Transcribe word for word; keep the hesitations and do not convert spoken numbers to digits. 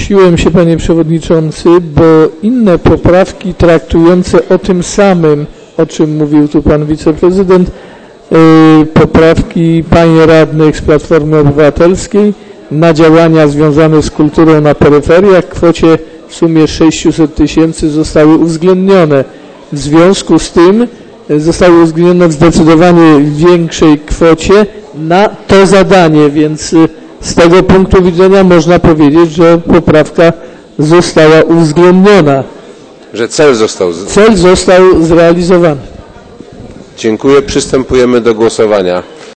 Zgłosiłem się, panie przewodniczący, bo inne poprawki traktujące o tym samym, o czym mówił tu pan wiceprezydent, yy, poprawki pań radnych z Platformy Obywatelskiej na działania związane z kulturą na peryferiach w kwocie w sumie sześćset tysięcy zostały uwzględnione. W związku z tym zostały uwzględnione w zdecydowanie większej kwocie na to zadanie, więc z tego punktu widzenia można powiedzieć, że poprawka została uwzględniona. Że cel został... Cel został zrealizowany. Dziękuję. Przystępujemy do głosowania.